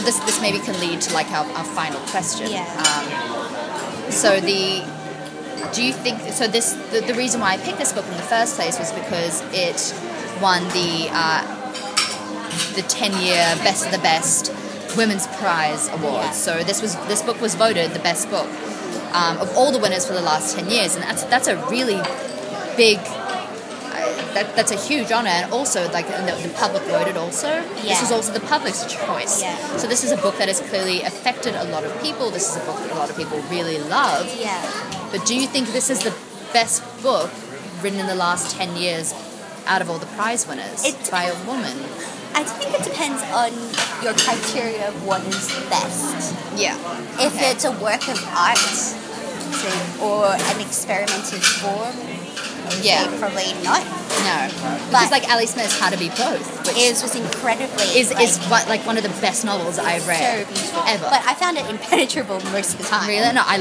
This maybe can lead to like our final question. Yeah. Do you think so? The reason why I picked this book in the first place was because it won the 10-year Best of the Best Women's Prize Award. Yeah. So this book was voted the best book of all the winners for the last 10 years, and that's a really big. That's a huge honor, and also like the public voted also. Yeah. This was also the public's choice. Yeah. So this is a book that has clearly affected a lot of people. This is a book that a lot of people really love. Yeah. But do you think this is the best book written in the last 10 years out of all the prize winners by a woman? I think it depends on your criteria of what is best. Yeah. If it's a work of art or an experimental form, probably not. No. Because like Ali Smith's How to Be Both, which was incredibly is one of the best novels I've read so beautiful ever. But I found it impenetrable most of the time. Really? No,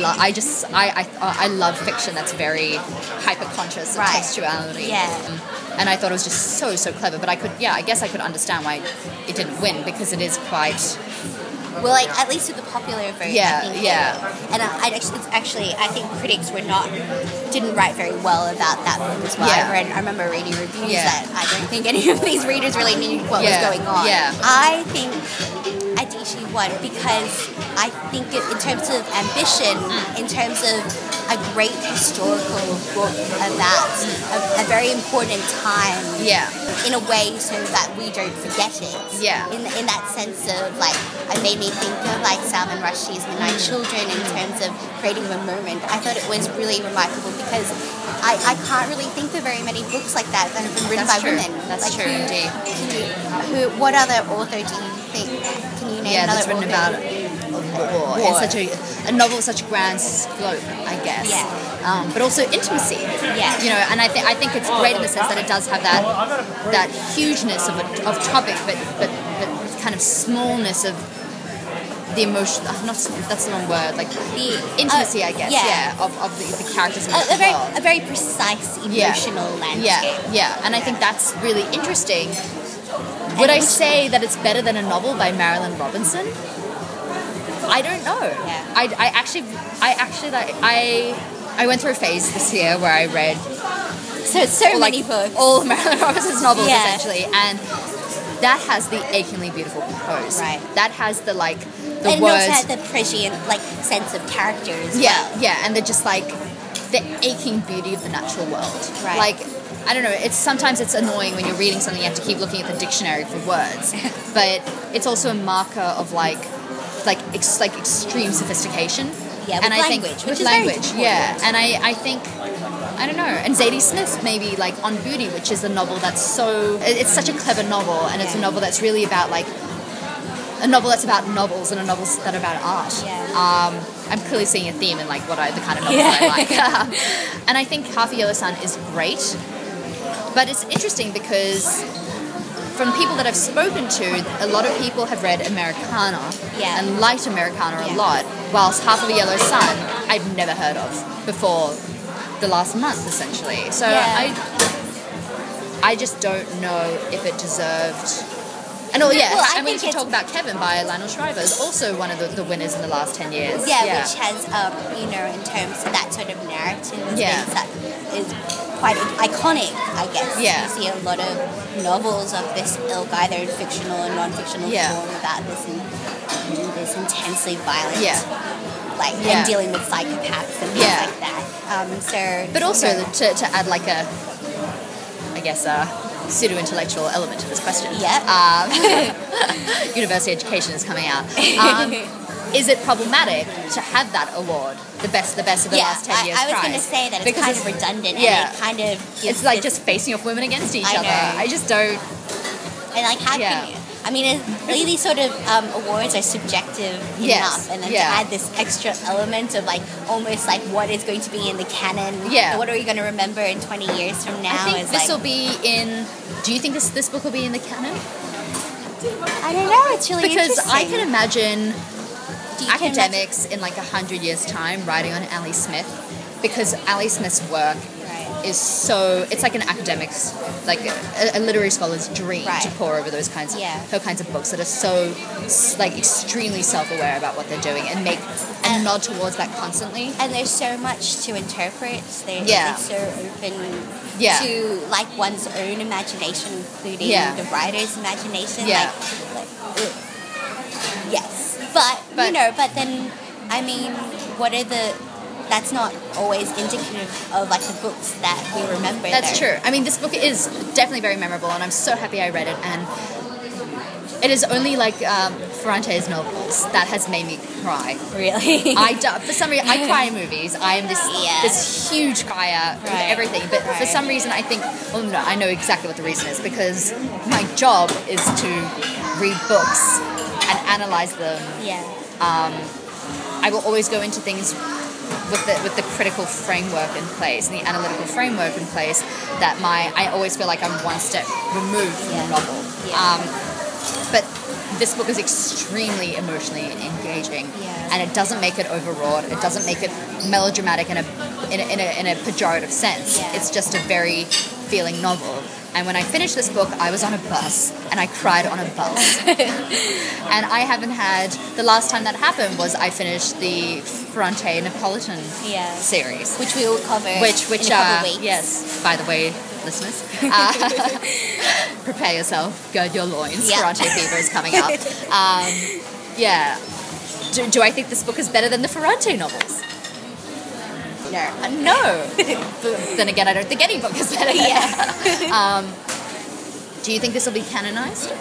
I love fiction that's very hyper-conscious of textuality. Yeah. And I thought it was just so clever. But I guess I could understand why it didn't win, because it is quite... Well, like, at least with the popular vote, Yeah, I think yeah. And I think critics didn't write very well about that book as well. Yeah. I remember reading reviews that I don't think any of these readers really knew what was going on. Yeah. I think Adichie won because I think in terms of ambition, in terms of a great historical book about a very important time, in a way so that we don't forget it. Yeah. In that sense of like, it made me think of like Salman Rushdie's Midnight Children in terms of creating a moment. I thought it was really remarkable because I can't really think of very many books like that have been written by women. That's true, indeed. What other author do you think? Can you name another that's written author? about war. In such a novel of such grand scope, I guess. Yeah. But also intimacy. Yeah. You know, and I think it's great in the sense that it does have that hugeness of topic, but kind of smallness of the emotion. That's the wrong word. Like the intimacy, I guess. Of the characters in the world. A very precise emotional landscape. Yeah. And I think that's really interesting. Would I say that it's better than a novel by Marilyn Robinson? I don't know. Yeah. I went through a phase this year where I read many books, all of Marilyn Robinson's novels essentially, Yeah. and that has the achingly beautiful prose. Right. That has the and words. it also had the prescient sense of character as well. Yeah, and they're just like the aching beauty of the natural world. Right. Like, I don't know, sometimes it's annoying when you're reading something, you have to keep looking at the dictionary for words. But it's also a marker of extreme sophistication. Yeah, and I language, think which with is language, very and I think, I don't know, and Zadie Smith maybe on Beauty, which is a novel that's it's such a clever novel, and it's a novel that's really about a novel that's about novels and a novel that are about art. Yeah. I'm clearly seeing a theme in the kind of novels I like. And I think Half a Yellow Sun is great, but it's interesting because from people that I've spoken to, a lot of people have read Americana and liked Americana a lot, whilst Half of a Yellow Sun I've never heard of before the last month, essentially. So I just don't know if it deserved... And and we should talk about Kevin by Lionel Shriver is also one of the winners in the last 10 years. Yeah, which has, in terms of that sort of narrative, that is quite iconic, I guess. Yeah. You see a lot of novels of this ilk, either in fictional or non-fictional form, about this intensely violent, and dealing with psychopaths and things like that. But also to add pseudo-intellectual element to this question. University education is coming out. Is it problematic to have that award, the best of the last 10 years? I was going to say that it's kind of redundant, and it kind of it's like just facing off women against each other. I just don't. And how can you? I mean, these sort of awards are subjective enough, and then to add this extra element of almost what is going to be in the canon. What are we going to remember in 20 years from now? I think this will be in. Do you think this book will be in the canon? I don't know. It's really because interesting. I can imagine academics in 100 years' time writing on Ali Smith, because Ali Smith's work is so, it's like an academic's, like a literary scholar's dream Right. to pore over those kinds of, Yeah. her kinds of books that are so, like, extremely self-aware about what they're doing and make a nod towards that constantly. And there's so much to interpret. They're, Yeah. they're so open Yeah. to like one's own imagination, including Yeah. the writer's imagination. Yeah. Yes, but But- but then I mean, what are the? That's not always indicative of like the books that we remember. That's though. true. I mean, this book is definitely very memorable, and I'm so happy I read it. And it is only like Ferrante's novels that has made me cry. Really? For some reason, I cry in movies. I am Yeah. this huge crier with Right. everything. But for Right. some reason, I think, well, no, I know exactly what the reason is, because my job is to read books and analyze them. Yeah. I will always go into things with the critical framework in place and the analytical framework in place that I always feel like I'm one step removed from Yeah. the novel. Yeah. But this book is extremely emotionally engaging, Yeah. and it doesn't make it overwrought. It doesn't make it melodramatic in a pejorative sense. Yeah. It's just a very feeling novel. And when I finished this book, I was on a bus, and I cried on a bus. And I haven't had... The last time that happened was I finished the Ferrante Neapolitan Yeah. series. Which we will cover Which in a couple of weeks. yes, by the way, listeners, prepare yourself, gird your loins. Yeah. Ferrante fever is coming up. Yeah. Do I think this book is better than the Ferrante novels? No. No. But then again, I don't think any book is better. Yeah. Do you think this will be canonized?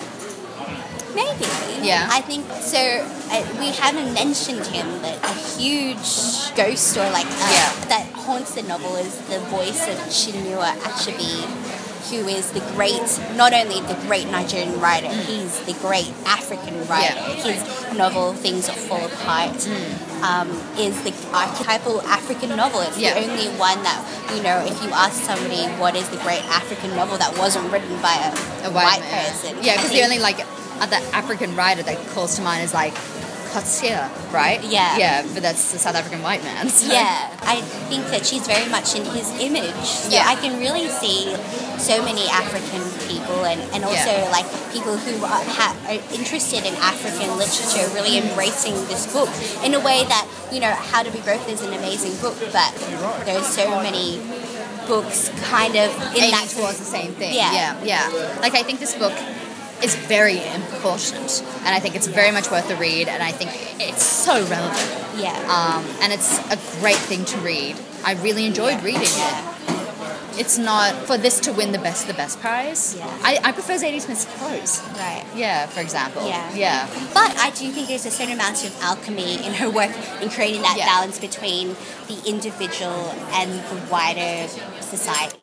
Maybe. Yeah. I think so. We haven't mentioned him, but a huge ghost or like Yeah. that haunts the novel is the voice of Chinua Achebe, who is the great, not only the great Nigerian writer, he's the great African writer. Yeah. His novel Things That Fall Apart is the archetypal African novel. It's Yeah. the only one that, if you ask somebody what is the great African novel that wasn't written by a white man. person. Yeah, I because the think- only other African writer that calls to mind is like Coetzee, right? Yeah. Yeah, but that's the South African white man. So. Yeah, I think that she's very much in his image. So Yeah. I can really see so many African people and also Yeah. like people who are interested in African literature really embracing this book in a way that, How to Be Broke is an amazing book, but there's so many books kind of in Aiming that towards the same thing. Yeah. Yeah. Like, I think this book is very important, and I think it's very much worth the read, and I think it's so relevant. Yeah. And it's a great thing to read. I really enjoyed reading it. It's not for this to win the best prize. Yeah. I prefer Zadie Smith's prose. Right. Yeah, for example. Yeah. Yeah. But I do think there's a certain amount of alchemy in her work in creating that Yeah. balance between the individual and the wider society.